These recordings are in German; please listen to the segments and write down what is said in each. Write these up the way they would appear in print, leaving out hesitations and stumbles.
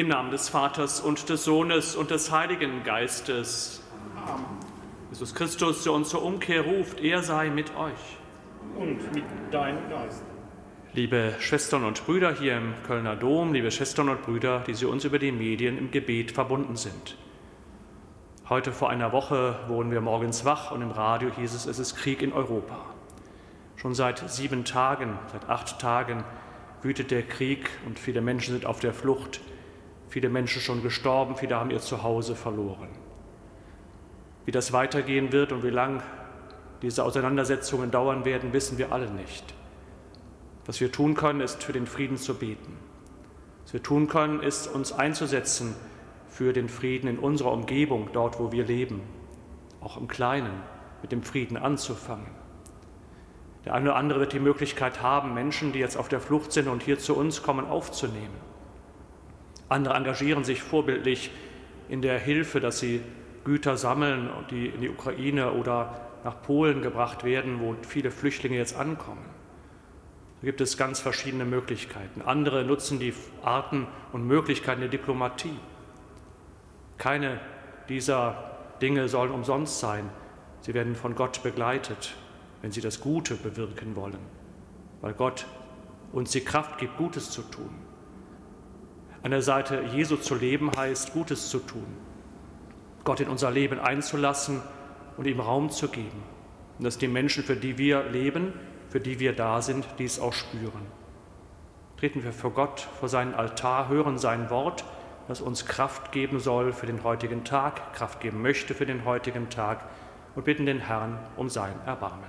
Namen des Vaters und des Sohnes und des Heiligen Geistes. Amen. Jesus Christus, der uns zur Umkehr ruft, er sei mit euch. Und mit deinem Geist. Liebe Schwestern und Brüder hier im Kölner Dom, liebe Schwestern und Brüder, die Sie uns über die Medien im Gebet verbunden sind. Heute vor einer Woche wurden wir morgens wach und im Radio hieß es ist Krieg in Europa. Schon seit 7 Tagen, seit 8 Tagen wütet der Krieg und viele Menschen sind auf der Flucht. Viele Menschen schon gestorben, viele haben ihr Zuhause verloren. Wie das weitergehen wird und wie lang diese Auseinandersetzungen dauern werden, wissen wir alle nicht. Was wir tun können, ist für den Frieden zu beten. Was wir tun können, ist uns einzusetzen für den Frieden in unserer Umgebung, dort wo wir leben, auch im Kleinen mit dem Frieden anzufangen. Der eine oder andere wird die Möglichkeit haben, Menschen, die jetzt auf der Flucht sind und hier zu uns kommen, aufzunehmen. Andere engagieren sich vorbildlich in der Hilfe, dass sie Güter sammeln, die in die Ukraine oder nach Polen gebracht werden, wo viele Flüchtlinge jetzt ankommen. Da gibt es ganz verschiedene Möglichkeiten. Andere nutzen die Arten und Möglichkeiten der Diplomatie. Keine dieser Dinge sollen umsonst sein. Sie werden von Gott begleitet, wenn sie das Gute bewirken wollen, weil Gott uns die Kraft gibt, Gutes zu tun. An der Seite Jesu zu leben heißt, Gutes zu tun, Gott in unser Leben einzulassen und ihm Raum zu geben. Und dass die Menschen, für die wir leben, für die wir da sind, dies auch spüren. Treten wir vor Gott, vor seinen Altar, hören sein Wort, das uns Kraft geben soll für den heutigen Tag, Kraft geben möchte für den heutigen Tag und bitten den Herrn um sein Erbarmen.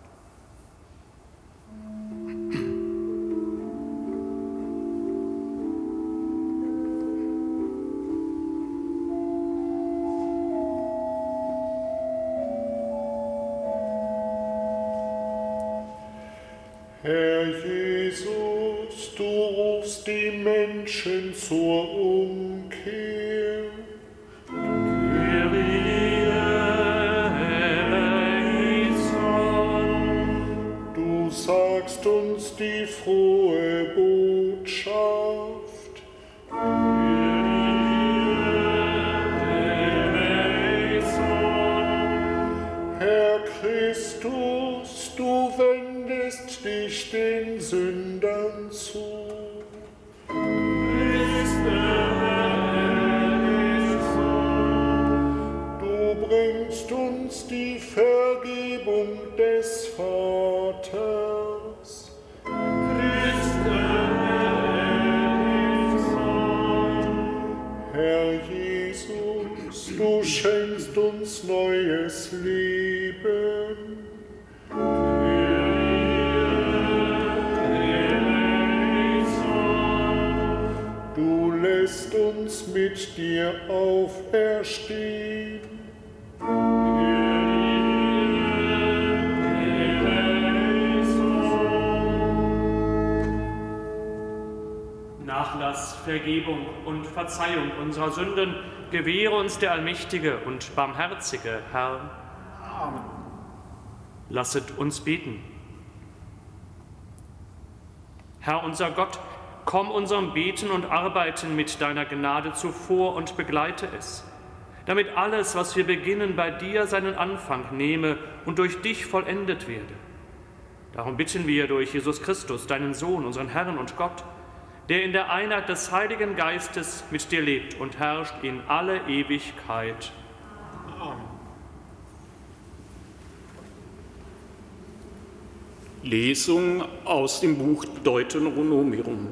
Herr Jesus, du rufst die Menschen zur Umkehr. Du sagst uns die frohe Botschaft. Herr Christus, du wendest dich den Sündern zu. Du bringst uns die Vergebung des Vaters. Herr Jesus, du schenkst uns neues Leben. Du lässt uns mit dir auferstehen. Nachlass, Vergebung und Verzeihung unserer Sünden gewähre uns der allmächtige und barmherzige Herr. Amen. Lasset uns beten. Herr unser Gott, komm unserem Beten und Arbeiten mit deiner Gnade zuvor und begleite es, damit alles, was wir beginnen, bei dir seinen Anfang nehme und durch dich vollendet werde. Darum bitten wir durch Jesus Christus, deinen Sohn, unseren Herrn und Gott, der in der Einheit des Heiligen Geistes mit dir lebt und herrscht in alle Ewigkeit. Amen. Lesung aus dem Buch Deuteronomium.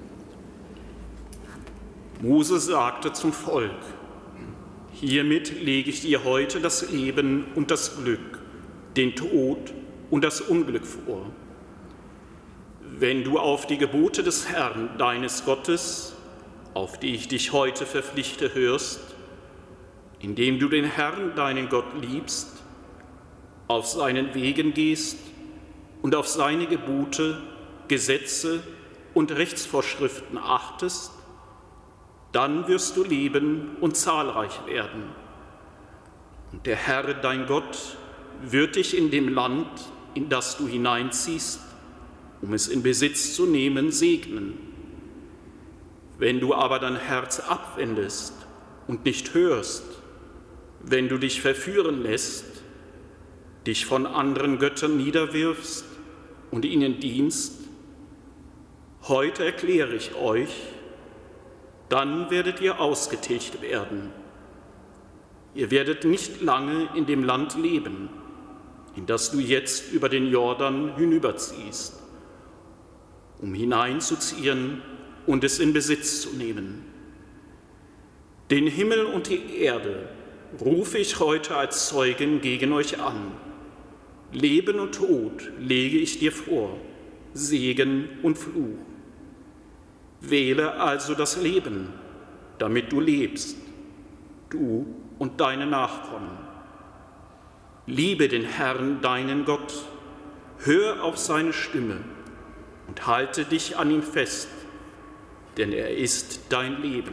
Mose sagte zum Volk: Hiermit lege ich dir heute das Leben und das Glück, den Tod und das Unglück vor. Wenn du auf die Gebote des Herrn, deines Gottes, auf die ich dich heute verpflichte, hörst, indem du den Herrn, deinen Gott, liebst, auf seinen Wegen gehst und auf seine Gebote, Gesetze und Rechtsvorschriften achtest, dann wirst du leben und zahlreich werden. Und der Herr, dein Gott, wird dich in dem Land, in das du hineinziehst, um es in Besitz zu nehmen, segnen. Wenn du aber dein Herz abwendest und nicht hörst, wenn du dich verführen lässt, dich von anderen Göttern niederwirfst und ihnen dienst, heute erkläre ich euch, dann werdet ihr ausgetilgt werden. Ihr werdet nicht lange in dem Land leben, in das du jetzt über den Jordan hinüberziehst, um hineinzuziehen und es in Besitz zu nehmen. Den Himmel und die Erde rufe ich heute als Zeugen gegen euch an. Leben und Tod lege ich dir vor, Segen und Fluch. Wähle also das Leben, damit du lebst, du und deine Nachkommen. Liebe den Herrn, deinen Gott, hör auf seine Stimme und halte dich an ihm fest, denn er ist dein Leben.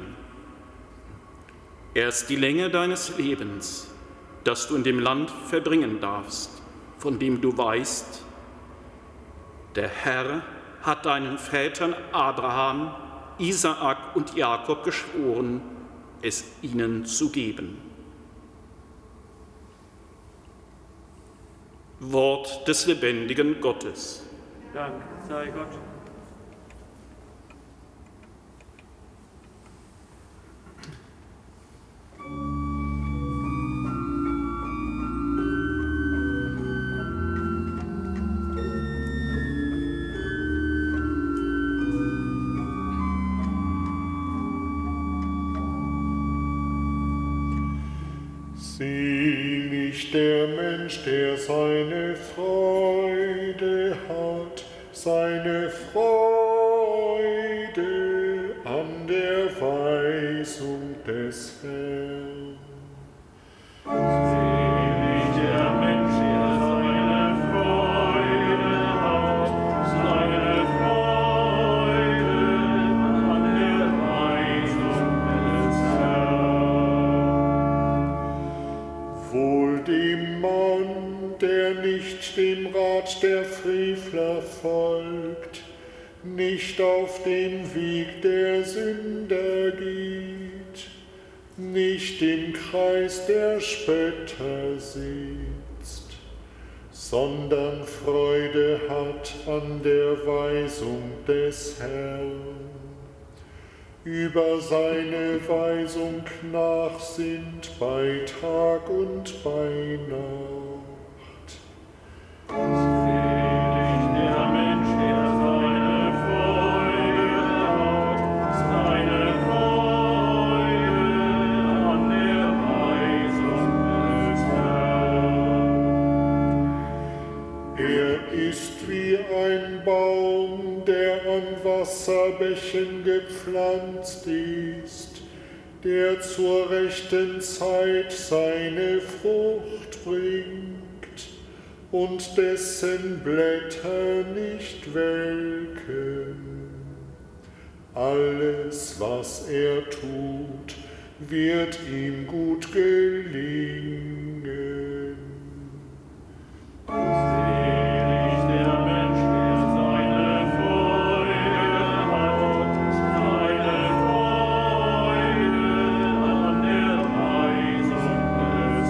Er ist die Länge deines Lebens, das du in dem Land verbringen darfst, von dem du weißt, der Herr hat deinen Vätern Abraham, Isaak und Jakob geschworen, es ihnen zu geben. Wort des lebendigen Gottes. Dank sei Gott. Selig der Mensch, der seine Freude hat, seine Freude an der Weisung des Herrn. Selig der Mensch, der seine Freude hat, seine Freude an der Weisung des Herrn. Wohl dem Mann, der nicht dem Rat der Frevler folgt, nicht auf dem Weg der Sünder geht, nicht im Kreis der Spötter sitzt, sondern Freude hat an der Weisung des Herrn. Über seine Weisung nachsinnt bei Tag und bei Nacht. Selig der Mensch, der seine Freude hat, seine Freude an der Weisung des Herrn. Er ist wie ein Baum, der an Wasserbächen gepflanzt ist, der zur rechten Zeit seine Frucht bringt und dessen Blätter nicht welken. Alles, was er tut, wird ihm gut gelingen. Selig der Mensch, der seine Freude hat, seine Freude an der Weisung des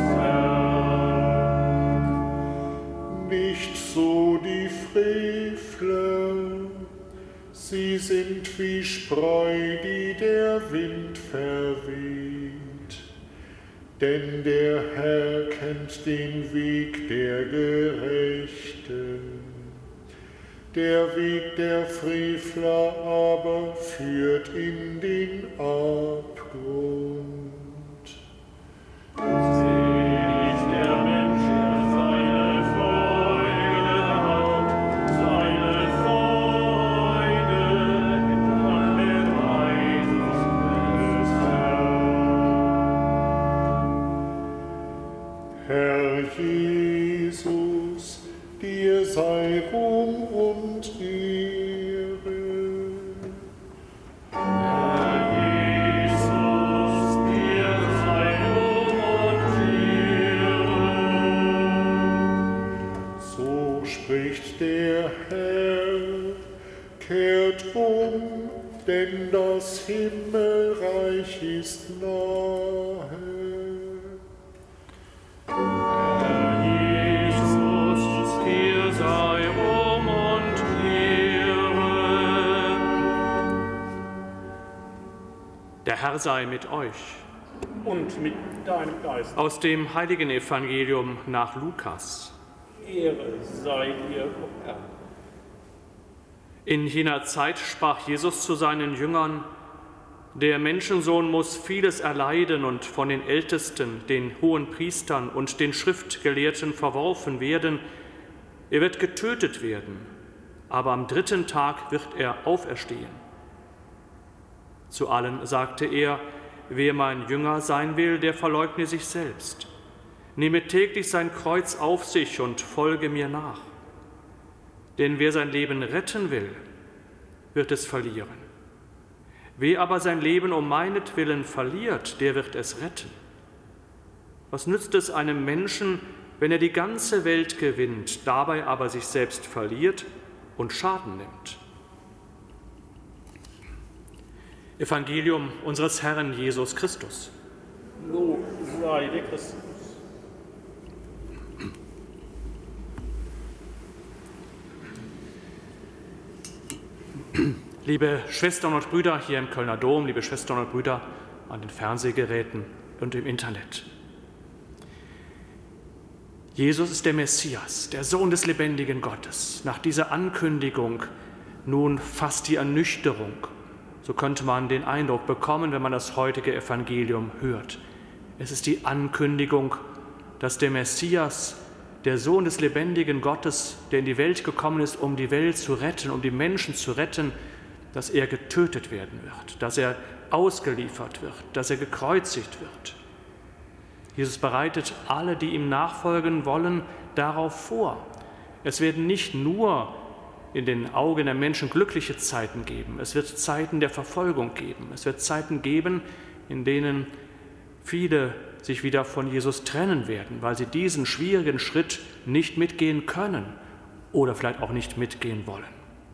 Herrn. Nicht so die Frevler, sie sind wie Spreu, die der Wind verweht. Denn der Herr kennt den Weg der Gerechten. Der Weg der Frevler aber führt in den Abgrund. Selig der Mensch, der seine Freude hat, seine Freude an der Weisung des Herrn. Herr Jesus, dir sei Ruhm und Ehre. Herr Jesus, dir sei Ruhm und Ehre. So spricht der Herr, kehrt um, denn das Himmelreich ist nahe. Jesus, dir sei Ruhm und Ehre. Der Herr sei mit euch. Und mit deinem Geist. Aus dem heiligen Evangelium nach Lukas. Ehre sei dir, o Herr. In jener Zeit sprach Jesus zu seinen Jüngern: Der Menschensohn muss vieles erleiden und von den Ältesten, den Hohenpriestern und den Schriftgelehrten verworfen werden. Er wird getötet werden, aber am 3. Tag wird er auferstehen. Zu allen sagte er: Wer mein Jünger sein will, der verleugne sich selbst. Nehme täglich sein Kreuz auf sich und folge mir nach. Denn wer sein Leben retten will, wird es verlieren. Wer aber sein Leben um meinetwillen verliert, der wird es retten. Was nützt es einem Menschen, wenn er die ganze Welt gewinnt, dabei aber sich selbst verliert und Schaden nimmt? Evangelium unseres Herrn Jesus Christus. Lob sei dir, Christus. Liebe Schwestern und Brüder hier im Kölner Dom, liebe Schwestern und Brüder an den Fernsehgeräten und im Internet. Jesus ist der Messias, der Sohn des lebendigen Gottes. Nach dieser Ankündigung nun fast die Ernüchterung. So könnte man den Eindruck bekommen, wenn man das heutige Evangelium hört. Es ist die Ankündigung, dass der Messias, der Sohn des lebendigen Gottes, der in die Welt gekommen ist, um die Welt zu retten, um die Menschen zu retten, dass er getötet werden wird, dass er ausgeliefert wird, dass er gekreuzigt wird. Jesus bereitet alle, die ihm nachfolgen wollen, darauf vor. Es werden nicht nur in den Augen der Menschen glückliche Zeiten geben, es wird Zeiten der Verfolgung geben, es wird Zeiten geben, in denen viele sich wieder von Jesus trennen werden, weil sie diesen schwierigen Schritt nicht mitgehen können oder vielleicht auch nicht mitgehen wollen.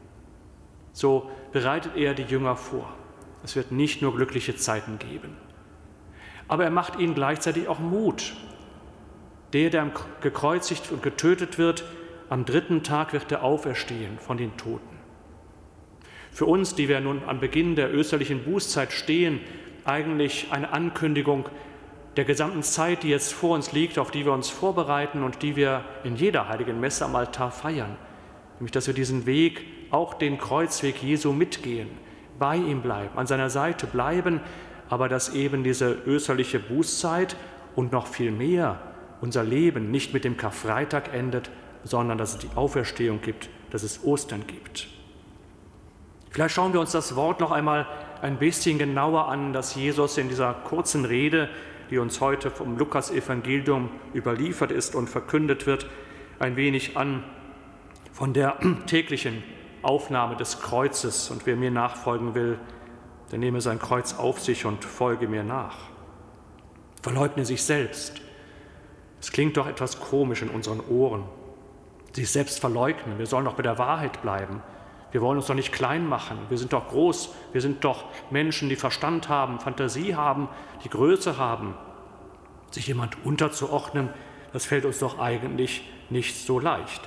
So bereitet er die Jünger vor. Es wird nicht nur glückliche Zeiten geben. Aber er macht ihnen gleichzeitig auch Mut. Der gekreuzigt und getötet wird, am 3. Tag wird er auferstehen von den Toten. Für uns, die wir nun am Beginn der österlichen Bußzeit stehen, eigentlich eine Ankündigung der gesamten Zeit, die jetzt vor uns liegt, auf die wir uns vorbereiten und die wir in jeder heiligen Messe am Altar feiern. Nämlich, dass wir diesen Weg, auch den Kreuzweg Jesu mitgehen, bei ihm bleiben, an seiner Seite bleiben, aber dass eben diese österliche Bußzeit und noch viel mehr unser Leben nicht mit dem Karfreitag endet, sondern dass es die Auferstehung gibt, dass es Ostern gibt. Vielleicht schauen wir uns das Wort noch einmal ein bisschen genauer an, das Jesus in dieser kurzen Rede, die uns heute vom Lukas-Evangelium überliefert ist und verkündet wird, ein wenig an von der täglichen Aufnahme des Kreuzes. Und wer mir nachfolgen will, der nehme sein Kreuz auf sich und folge mir nach. Verleugne sich selbst. Es klingt doch etwas komisch in unseren Ohren. Sich selbst verleugnen. Wir sollen doch bei der Wahrheit bleiben. Wir wollen uns doch nicht klein machen. Wir sind doch groß. Wir sind doch Menschen, die Verstand haben, Fantasie haben, die Größe haben. Sich jemand unterzuordnen, das fällt uns doch eigentlich nicht so leicht.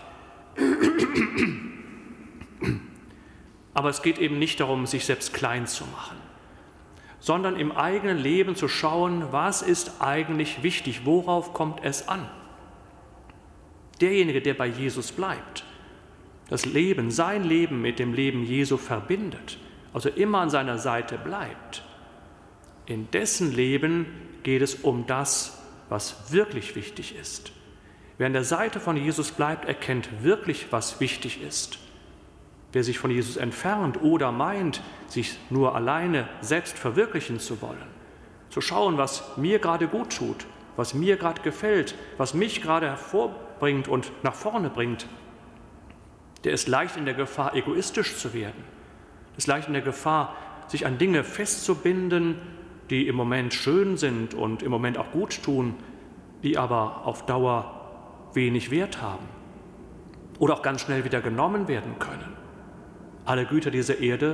Aber es geht eben nicht darum, sich selbst klein zu machen, sondern im eigenen Leben zu schauen, was ist eigentlich wichtig, worauf kommt es an. Derjenige, der bei Jesus bleibt, das Leben, sein Leben mit dem Leben Jesu verbindet, also immer an seiner Seite bleibt, in dessen Leben geht es um das, was wirklich wichtig ist. Wer an der Seite von Jesus bleibt, erkennt wirklich, was wichtig ist. Wer sich von Jesus entfernt oder meint, sich nur alleine selbst verwirklichen zu wollen, zu schauen, was mir gerade gut tut, was mir gerade gefällt, was mich gerade hervorbringt und nach vorne bringt, der ist leicht in der Gefahr, egoistisch zu werden, ist leicht in der Gefahr, sich an Dinge festzubinden, die im Moment schön sind und im Moment auch gut tun, die aber auf Dauer wenig Wert haben oder auch ganz schnell wieder genommen werden können. Alle Güter dieser Erde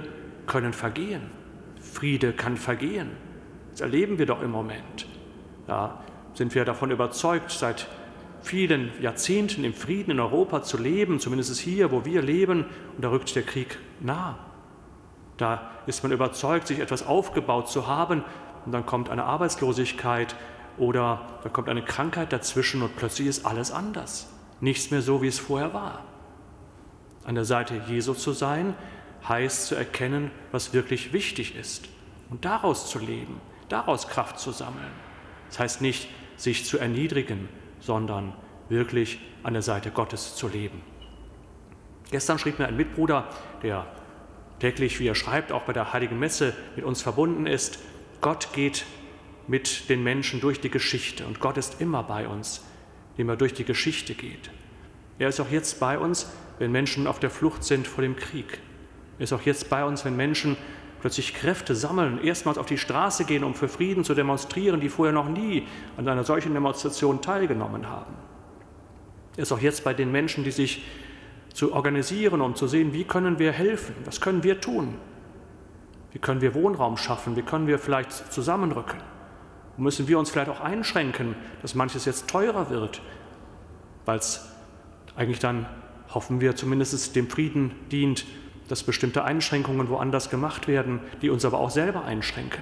können vergehen. Friede kann vergehen. Das erleben wir doch im Moment. Da sind wir davon überzeugt, seit vielen Jahrzehnten im Frieden in Europa zu leben, zumindest hier, wo wir leben, und da rückt der Krieg nah. Da ist man überzeugt, sich etwas aufgebaut zu haben, und dann kommt eine Arbeitslosigkeit oder da kommt eine Krankheit dazwischen und plötzlich ist alles anders. Nichts mehr so, wie es vorher war. An der Seite Jesu zu sein, heißt zu erkennen, was wirklich wichtig ist und daraus zu leben, daraus Kraft zu sammeln. Das heißt nicht, sich zu erniedrigen, sondern wirklich an der Seite Gottes zu leben. Gestern schrieb mir ein Mitbruder, der täglich, wie er schreibt, auch bei der Heiligen Messe mit uns verbunden ist: Gott geht mit den Menschen durch die Geschichte und Gott ist immer bei uns, indem er durch die Geschichte geht. Er ist auch jetzt bei uns, wenn Menschen auf der Flucht sind vor dem Krieg. Er ist auch jetzt bei uns, wenn Menschen plötzlich Kräfte sammeln, erstmals auf die Straße gehen, um für Frieden zu demonstrieren, die vorher noch nie an einer solchen Demonstration teilgenommen haben. Er ist auch jetzt bei den Menschen, die sich zu organisieren, um zu sehen, wie können wir helfen, was können wir tun, wie können wir Wohnraum schaffen, wie können wir vielleicht zusammenrücken. Und müssen wir uns vielleicht auch einschränken, dass manches jetzt teurer wird, weil es eigentlich dann, hoffen wir zumindest, dem Frieden dient, dass bestimmte Einschränkungen woanders gemacht werden, die uns aber auch selber einschränken.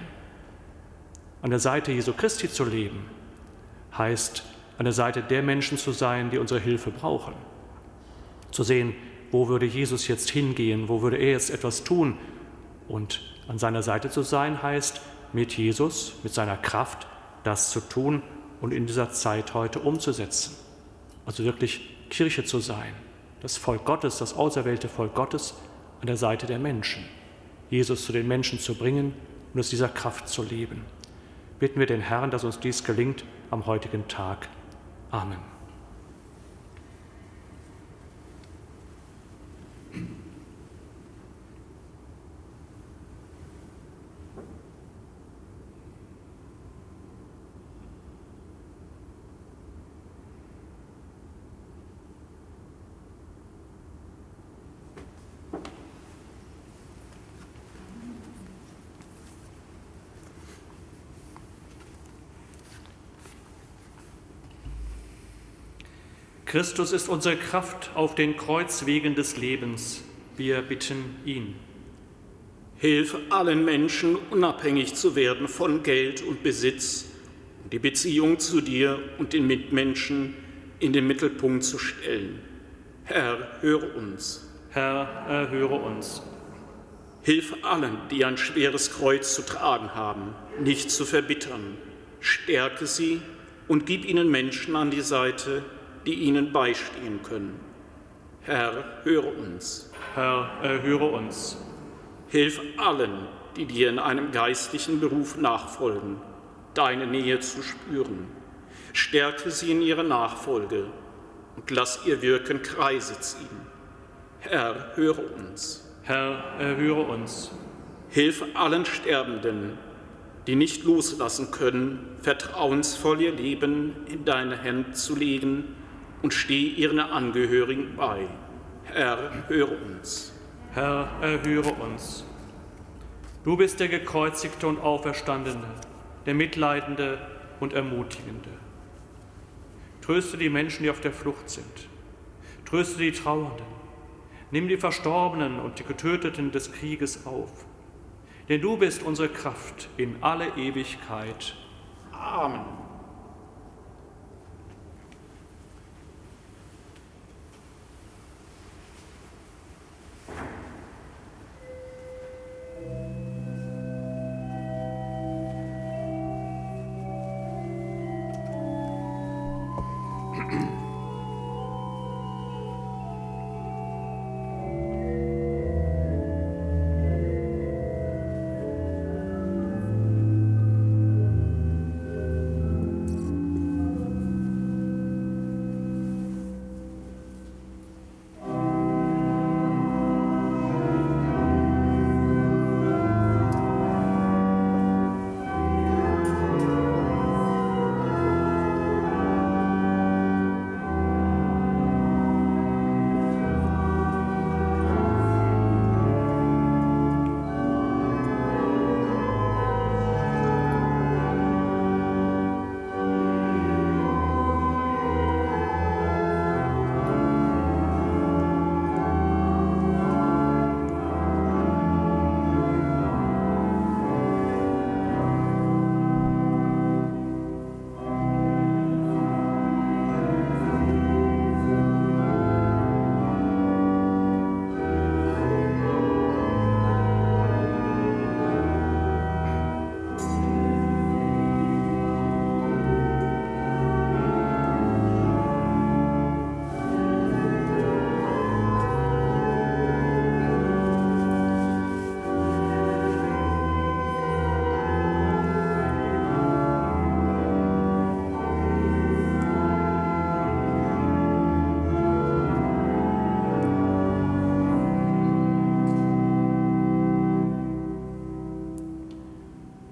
An der Seite Jesu Christi zu leben, heißt, an der Seite der Menschen zu sein, die unsere Hilfe brauchen. Zu sehen, wo würde Jesus jetzt hingehen, wo würde er jetzt etwas tun. Und an seiner Seite zu sein, heißt, mit Jesus, mit seiner Kraft, das zu tun und in dieser Zeit heute umzusetzen. Also wirklich Kirche zu sein, das Volk Gottes, das auserwählte Volk Gottes, an der Seite der Menschen, Jesus zu den Menschen zu bringen und aus dieser Kraft zu leben. Bitten wir den Herrn, dass uns dies gelingt am heutigen Tag. Amen. Christus ist unsere Kraft auf den Kreuzwegen des Lebens. Wir bitten ihn. Hilf allen Menschen, unabhängig zu werden von Geld und Besitz, und die Beziehung zu dir und den Mitmenschen in den Mittelpunkt zu stellen. Herr, höre uns. Herr, erhöre uns. Hilf allen, die ein schweres Kreuz zu tragen haben, nicht zu verbittern. Stärke sie und gib ihnen Menschen an die Seite, die ihnen beistehen können. Herr, höre uns. Herr, erhöre uns. Hilf allen, die dir in einem geistlichen Beruf nachfolgen, deine Nähe zu spüren. Stärke sie in ihrer Nachfolge und lass ihr Wirken Kreise ziehen. Herr, höre uns. Herr, erhöre uns. Hilf allen Sterbenden, die nicht loslassen können, vertrauensvoll ihr Leben in deine Hände zu legen, und steh ihren Angehörigen bei. Herr, höre uns. Herr, erhöre uns. Du bist der Gekreuzigte und Auferstandene, der Mitleidende und Ermutigende. Tröste die Menschen, die auf der Flucht sind. Tröste die Trauernden. Nimm die Verstorbenen und die Getöteten des Krieges auf. Denn du bist unsere Kraft in alle Ewigkeit. Amen.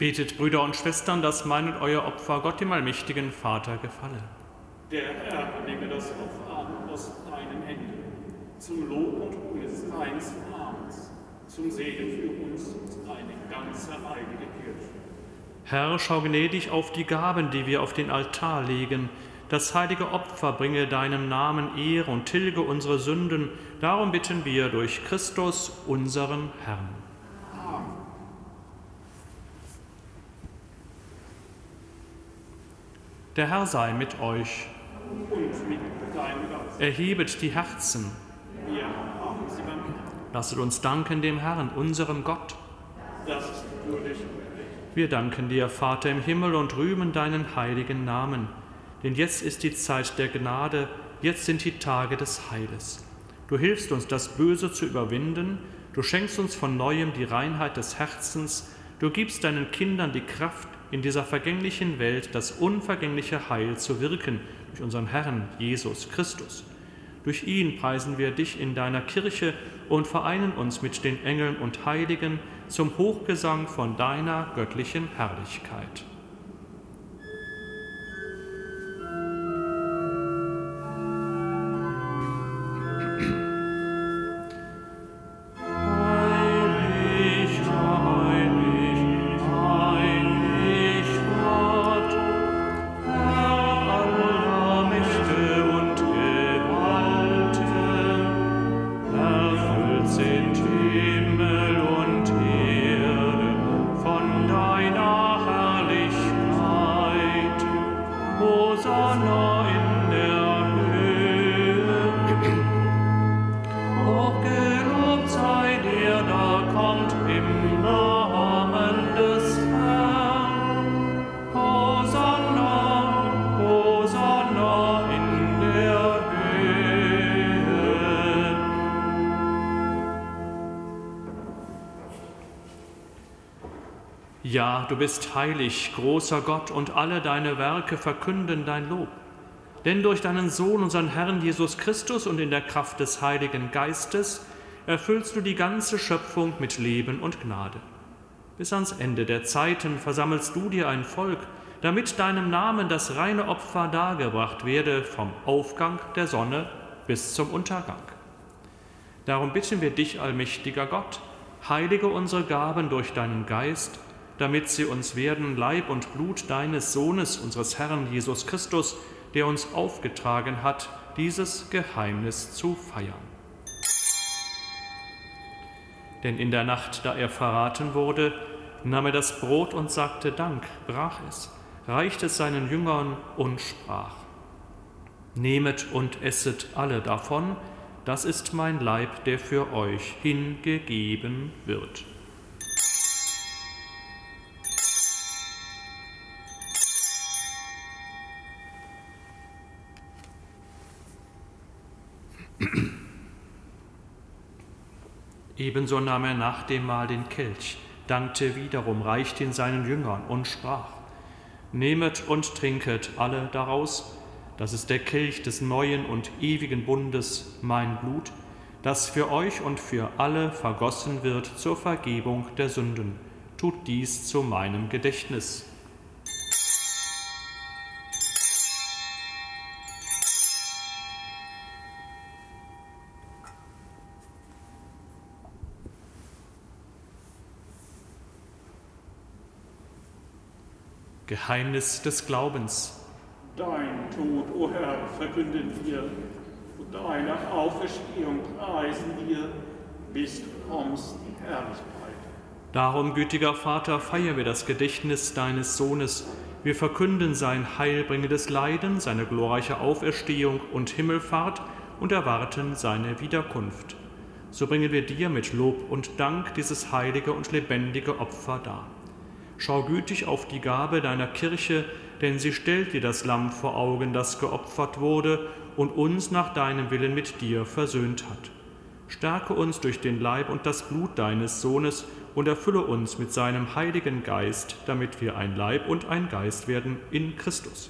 Betet, Brüder und Schwestern, dass mein und euer Opfer Gott, dem allmächtigen Vater, gefalle. Der Herr nehme das Opfer an aus deinen Händen, zum Lob und Ruhm seines Namens, zum Segen für uns und deine ganze heilige Kirche. Herr, schau gnädig auf die Gaben, die wir auf den Altar legen. Das heilige Opfer bringe deinem Namen Ehre und tilge unsere Sünden. Darum bitten wir durch Christus, unseren Herrn. Amen. Der Herr sei mit euch. Und mit deinem Geist. Erhebet die Herzen. Wir haben sie beim Herrn. Lasset uns danken dem Herrn, unserem Gott. Das ist würdig. Wir danken dir, Vater im Himmel, und rühmen deinen heiligen Namen. Denn jetzt ist die Zeit der Gnade, jetzt sind die Tage des Heiles. Du hilfst uns, das Böse zu überwinden, du schenkst uns von Neuem die Reinheit des Herzens, du gibst deinen Kindern die Kraft, in dieser vergänglichen Welt das unvergängliche Heil zu wirken, durch unseren Herrn Jesus Christus. Durch ihn preisen wir dich in deiner Kirche und vereinen uns mit den Engeln und Heiligen zum Hochgesang von deiner göttlichen Herrlichkeit. Ja, du bist heilig, großer Gott, und alle deine Werke verkünden dein Lob. Denn durch deinen Sohn, unseren Herrn Jesus Christus, und in der Kraft des Heiligen Geistes erfüllst du die ganze Schöpfung mit Leben und Gnade. Bis ans Ende der Zeiten versammelst du dir ein Volk, damit deinem Namen das reine Opfer dargebracht werde vom Aufgang der Sonne bis zum Untergang. Darum bitten wir dich, allmächtiger Gott, heilige unsere Gaben durch deinen Geist, damit sie uns werden Leib und Blut deines Sohnes, unseres Herrn Jesus Christus, der uns aufgetragen hat, dieses Geheimnis zu feiern. Denn in der Nacht, da er verraten wurde, nahm er das Brot und sagte Dank, brach es, reichte es seinen Jüngern und sprach: Nehmet und esset alle davon, das ist mein Leib, der für euch hingegeben wird. Ebenso nahm er nach dem Mahl den Kelch, dankte wiederum, reichte ihn seinen Jüngern und sprach: Nehmet und trinket alle daraus, das ist der Kelch des neuen und ewigen Bundes, mein Blut, das für euch und für alle vergossen wird zur Vergebung der Sünden. Tut dies zu meinem Gedächtnis. Geheimnis des Glaubens. Dein Tod, o Herr, verkünden wir, und deine Auferstehung preisen wir, bis du kommst in Herrlichkeit. Darum, gütiger Vater, feiern wir das Gedächtnis deines Sohnes. Wir verkünden sein heilbringendes Leiden, seine glorreiche Auferstehung und Himmelfahrt und erwarten seine Wiederkunft. So bringen wir dir mit Lob und Dank dieses heilige und lebendige Opfer dar. Schau gütig auf die Gabe deiner Kirche, denn sie stellt dir das Lamm vor Augen, das geopfert wurde und uns nach deinem Willen mit dir versöhnt hat. Stärke uns durch den Leib und das Blut deines Sohnes und erfülle uns mit seinem Heiligen Geist, damit wir ein Leib und ein Geist werden in Christus.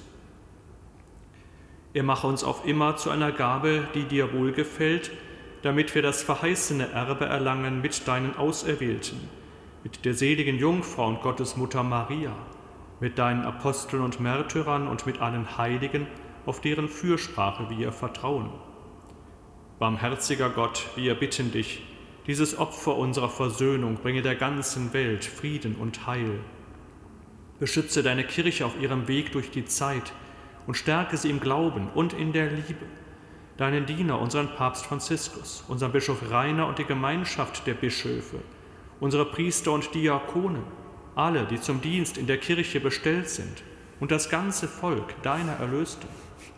Er mache uns auf immer zu einer Gabe, die dir wohlgefällt, damit wir das verheißene Erbe erlangen mit deinen Auserwählten. mit der seligen Jungfrau und Gottesmutter Maria, mit deinen Aposteln und Märtyrern und mit allen Heiligen, auf deren Fürsprache wir vertrauen. Barmherziger Gott, wir bitten dich, dieses Opfer unserer Versöhnung bringe der ganzen Welt Frieden und Heil. Beschütze deine Kirche auf ihrem Weg durch die Zeit und stärke sie im Glauben und in der Liebe. Deinen Diener, unseren Papst Franziskus, unseren Bischof Rainer und die Gemeinschaft der Bischöfe, unsere Priester und Diakone, alle, die zum Dienst in der Kirche bestellt sind, und das ganze Volk deiner Erlösten.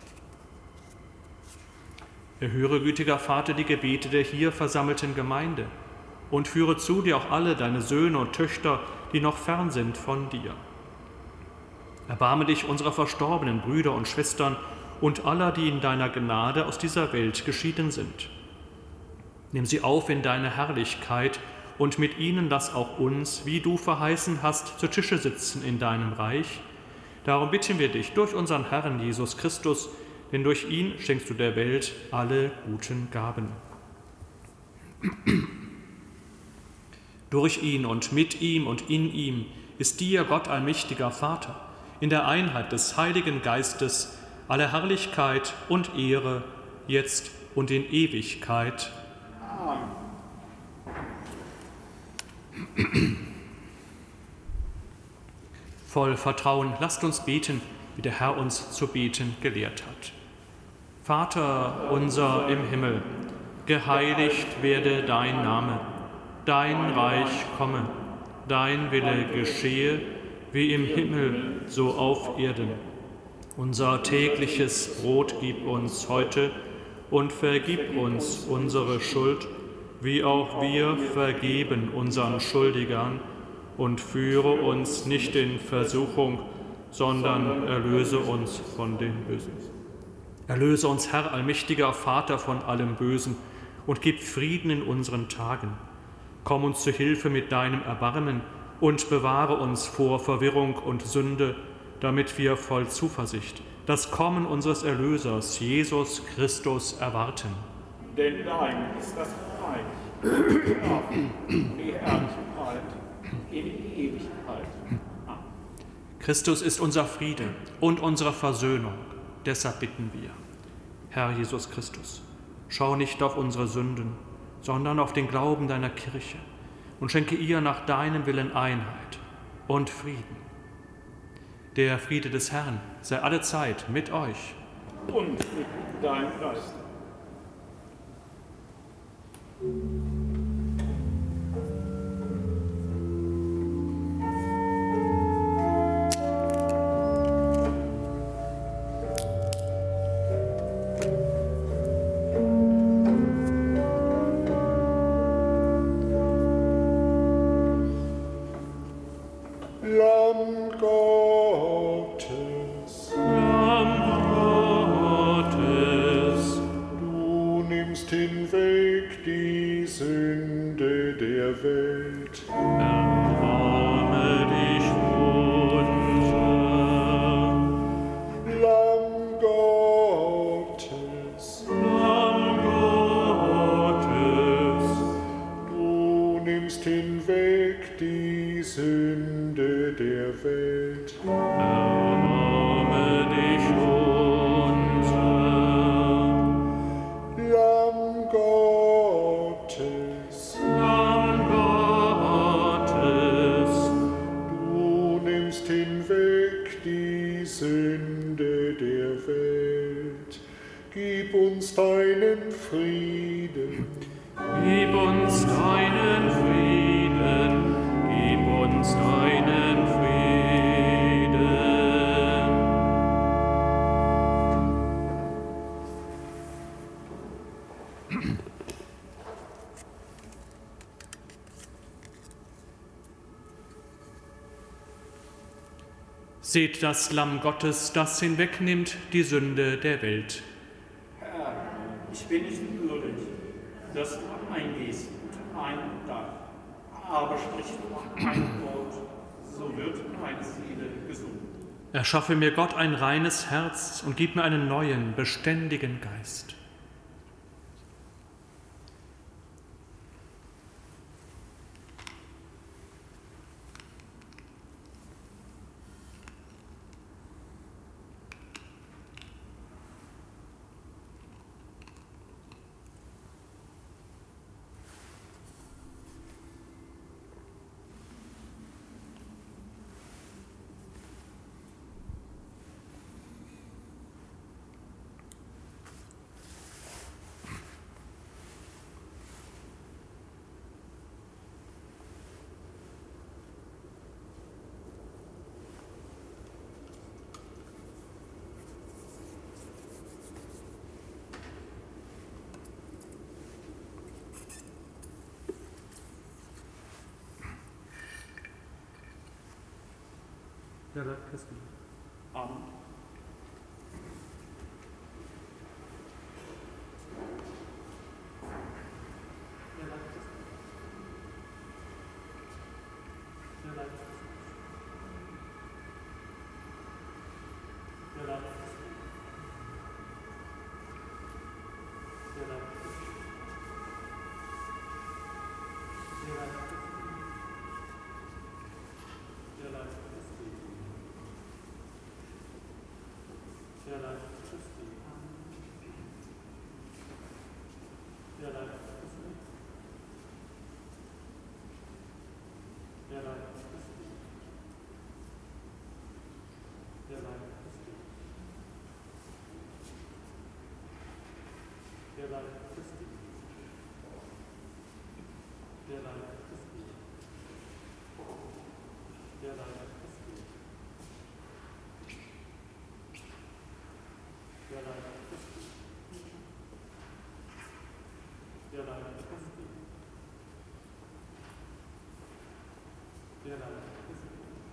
Erhöre, gütiger Vater, die Gebete der hier versammelten Gemeinde und führe zu dir auch alle deine Söhne und Töchter, die noch fern sind von dir. Erbarme dich unserer verstorbenen Brüder und Schwestern und aller, die in deiner Gnade aus dieser Welt geschieden sind. Nimm sie auf in deine Herrlichkeit und mit ihnen lass auch uns, wie du verheißen hast, zu Tische sitzen in deinem Reich. Darum bitten wir dich durch unseren Herrn Jesus Christus, denn durch ihn schenkst du der Welt alle guten Gaben. Durch ihn und mit ihm und in ihm ist dir, Gott allmächtiger Vater, in der Einheit des Heiligen Geistes alle Herrlichkeit und Ehre, jetzt und in Ewigkeit. Amen. Voll Vertrauen, lasst uns beten, wie der Herr uns zu beten gelehrt hat. Vater unser im Himmel, geheiligt werde dein Name, dein Reich komme, dein Wille geschehe, wie im Himmel, so auf Erden. Unser tägliches Brot gib uns heute und vergib uns unsere Schuld, wie auch wir vergeben unseren Schuldigern, und führe uns nicht in Versuchung, sondern erlöse uns von dem Bösen. Erlöse uns, Herr, allmächtiger Vater, von allem Bösen und gib Frieden in unseren Tagen. Komm uns zu Hilfe mit deinem Erbarmen und bewahre uns vor Verwirrung und Sünde, damit wir voll Zuversicht das Kommen unseres Erlösers, Jesus Christus, erwarten. Denn dein ist das Reich, die Kraft, die Herrlichkeit in Ewigkeit. Amen. Christus ist unser Friede und unsere Versöhnung. Deshalb bitten wir, Herr Jesus Christus, schau nicht auf unsere Sünden, sondern auf den Glauben deiner Kirche und schenke ihr nach deinem Willen Einheit und Frieden. Der Friede des Herrn sei allezeit mit euch. Und mit deinem Geist. Lamm Gottes, du nimmst hinweg die Sünde der Welt. Erbarme dich unser. Lamm Gottes, du nimmst hinweg die Sünde der Welt. Erbarme dich unser. Lamm Gottes, du nimmst hinweg die Sünde der Welt. Gib uns deinen Frieden. Gib uns deinen Frieden, gib uns deinen Frieden. Seht das Lamm Gottes, das hinwegnimmt die Sünde der Welt. Herr, ich bin nicht würdig, dass du eingehst und ein darf. Aber sprich nur ein Wort, so wird meine Seele gesund. Erschaffe mir Gott ein reines Herz und gib mir einen neuen, beständigen Geist. Der Leib Christi. Amen. Der Leib Christi. Der Leib Christi. Der Leib Christi. Der Leib Christi. Der Leib Christi. Der Leib Christi. Der Leib Christi. Der Leib Christi. Der Leib Christi. Der Leib Christi. Der Leib Christi. Der Leib Christi. Der Leib Christi. Der Leib Christi. Der Leib Christi. Der Leib Christi.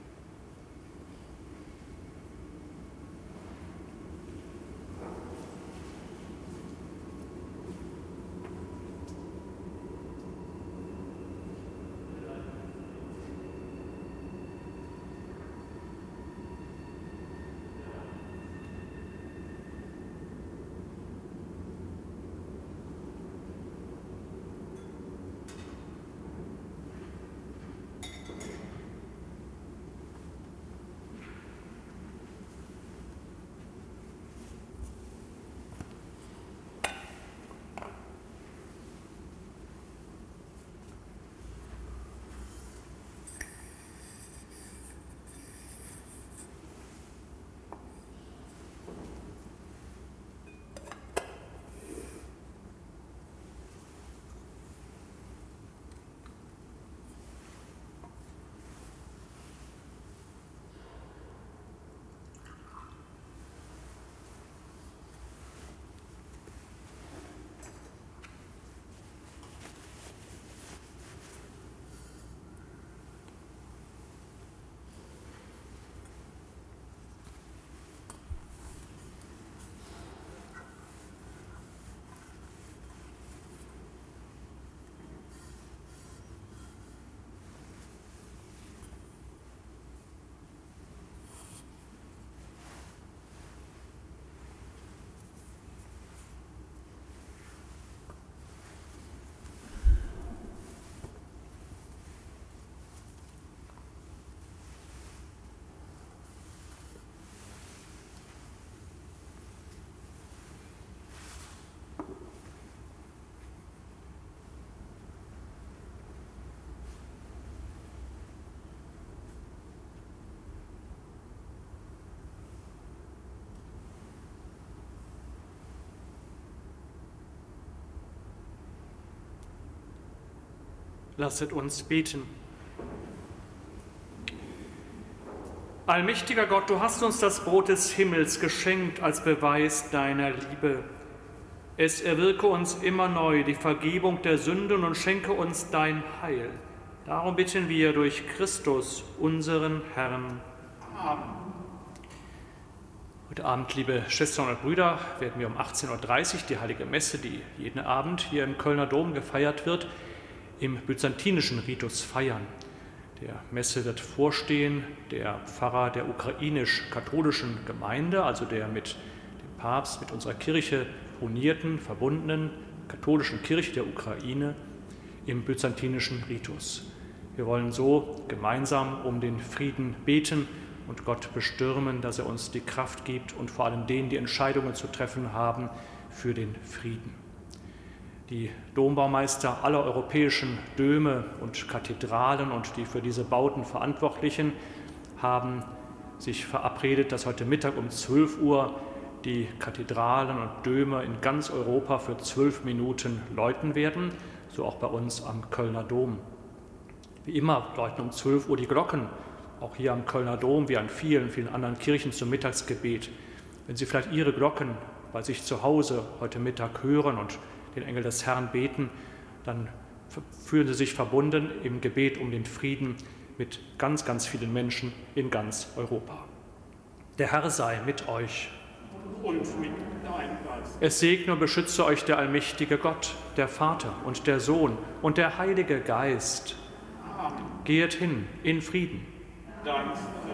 Lasset uns beten. Allmächtiger Gott, du hast uns das Brot des Himmels geschenkt als Beweis deiner Liebe. Es erwirke uns immer neu die Vergebung der Sünden und schenke uns dein Heil. Darum bitten wir durch Christus, unseren Herrn. Amen. Heute Abend, liebe Schwestern und Brüder, werden wir um 18:30 Uhr die Heilige Messe, die jeden Abend hier im Kölner Dom gefeiert wird, im byzantinischen Ritus feiern. Der Messe wird vorstehen der Pfarrer der ukrainisch-katholischen Gemeinde, also der mit dem Papst, mit unserer Kirche unierten, verbundenen katholischen Kirche der Ukraine im byzantinischen Ritus. Wir wollen so gemeinsam um den Frieden beten und Gott bestürmen, dass er uns die Kraft gibt und vor allem denen die Entscheidungen zu treffen haben für den Frieden. Die Dombaumeister aller europäischen Döme und Kathedralen und die für diese Bauten Verantwortlichen haben sich verabredet, dass heute Mittag um 12 Uhr die Kathedralen und Döme in ganz Europa für 12 Minuten läuten werden, so auch bei uns am Kölner Dom. Wie immer läuten um 12 Uhr die Glocken, auch hier am Kölner Dom wie an vielen, vielen anderen Kirchen zum Mittagsgebet. Wenn Sie vielleicht Ihre Glocken bei sich zu Hause heute Mittag hören und den Engel des Herrn beten, dann fühlen Sie sich verbunden im Gebet um den Frieden mit ganz, ganz vielen Menschen in ganz Europa. Der Herr sei mit euch. Und mit deinem Geist. Es segne und beschütze euch der allmächtige Gott, der Vater und der Sohn und der Heilige Geist. Amen. Geht hin in Frieden. Dank